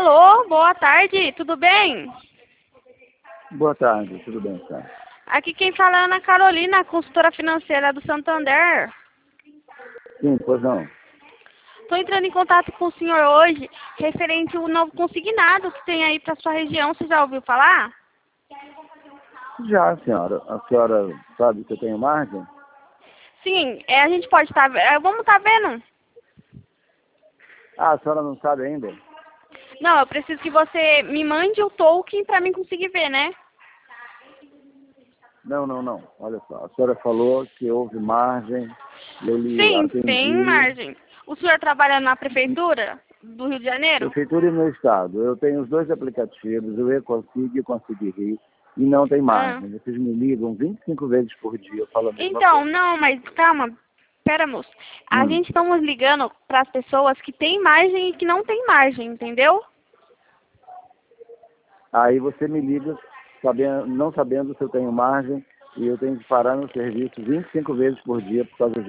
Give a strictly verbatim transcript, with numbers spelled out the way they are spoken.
Alô, boa tarde, tudo bem? Boa tarde, tudo bem, cara? Aqui quem fala é Ana Carolina, consultora financeira do Santander. Sim, pois não. Estou entrando em contato com o senhor hoje, referente ao novo consignado que tem aí para sua região. Você já ouviu falar? Já, senhora. A senhora sabe que eu tenho margem? Sim, é, a gente pode estar... vamos estar vendo? Ah, a senhora não sabe ainda? Não, eu preciso que você me mande o token para mim conseguir ver, né? Não, não, não. Olha só, a senhora falou que houve margem, eu lhe Sim, tem atendi. margem. O senhor trabalha na prefeitura do Rio de Janeiro? Prefeitura e meu estado. Eu tenho os dois aplicativos, o E-Consig e o Consig Rio, e não tem Ah. margem. Vocês me ligam vinte e cinco vezes por dia, eu falo a mesma Então, coisa. não, mas calma. Pera, moço. A Hum. gente estamos ligando para as pessoas que têm margem e que não têm margem, entendeu? Aí você me liga sabendo, não sabendo se eu tenho margem, e eu tenho que parar meu serviço vinte e cinco vezes por dia por causa disso.